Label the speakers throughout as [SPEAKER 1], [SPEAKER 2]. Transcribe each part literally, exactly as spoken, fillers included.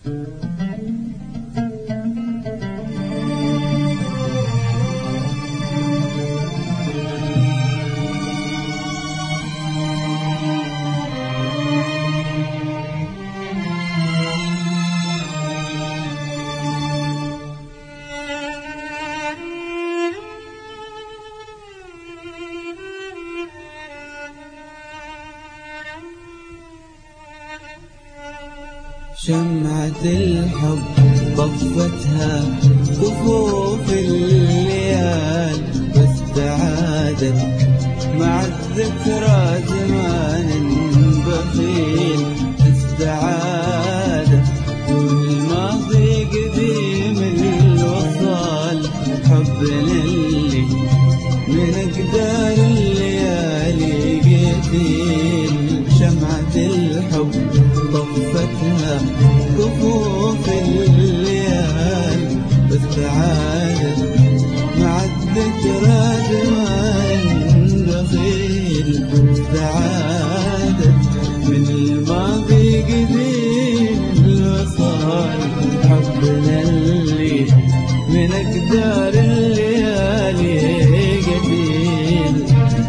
[SPEAKER 1] شمعة الحب طفتها كفوف الليال، واستعادت مع الذكرى زمان بخيل. استعادت الماضي قديم الوصال، حبنا اللي من أقدار الليالي قتيل. شمعة الحب طفتها كفوف الليال، واستعادت مع الذكرى زمان بخيل. استعادت من الماضي قديم الوصال، حبنا اللي من أقدار الليالي قتيل.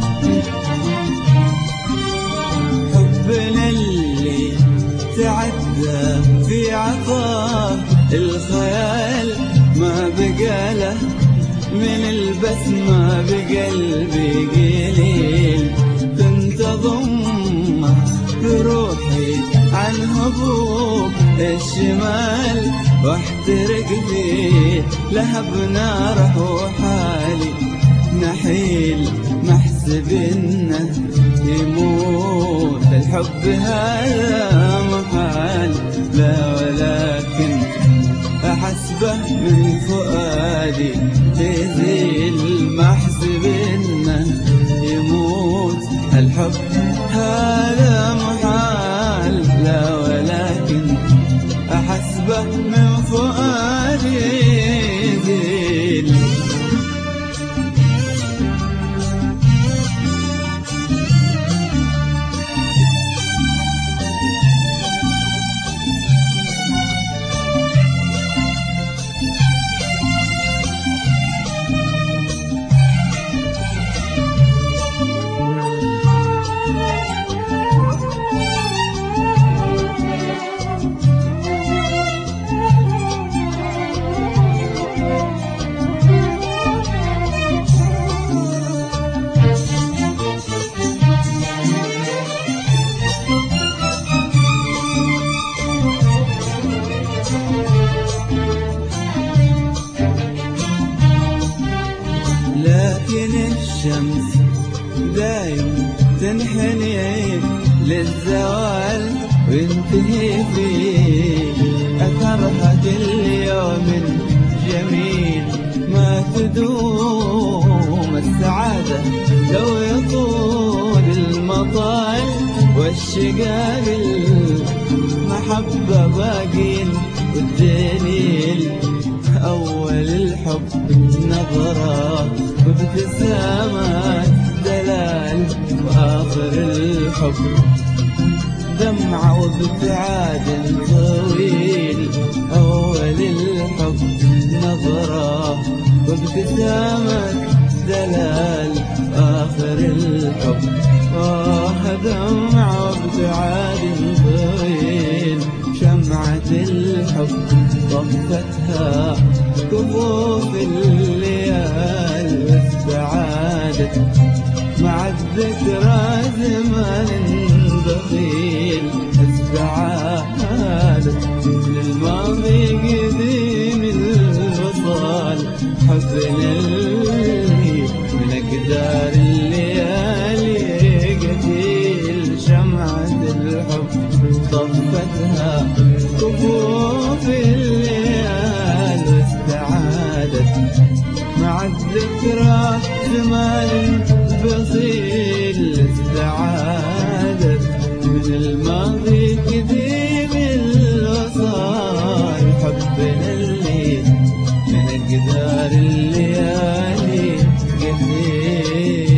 [SPEAKER 1] حبنا اللي تعدى في عطاه الخيال، ما بقى له من البسمة بقلبي قليل. كنت أضمه بروحي عن هبوب الشمال، واحترق في لهب ناره حالي. نحيل محسب إنه يموت، الحب هذا محال. لا ولكن أحسبه من فؤادي يزيل. محسب إنه يموت، الحب هذا محال. لا ولكن أحسبه من فؤادي يزيل. لكن الشمس دايم تنحني للزوال، وينتهي فيه أثرها كل يوم جميل. ما تدوم السعادة لو يطول المطال، والشقاق المحبة باقين والدليل. أول الحب نظرة وابتسامات دلال، وآخر الحب دمعة وابتعاد طويل. أول الحب نظرة وابتسامات دلال، آخر الحب آه دمعة وابتعاد طويل. شمعة الحب طفتها كفوف الليال، واستعادت مع الذكرى زمان بخيل. استعادت للماضي قديم الوصال، حبنا اللي من أقدار الليالي قتيل. شمعة الحب طفتها كفوف الليال، واستعادت مع الذكرى زمان بخيل. استعادت من الماضي قديم الوصال، حبنا اللي من أقدار الليالي قتيل.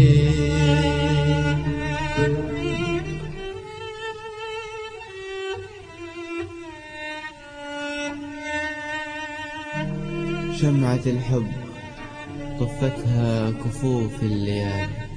[SPEAKER 1] شمعة الحب طفتها كفوف الليالي.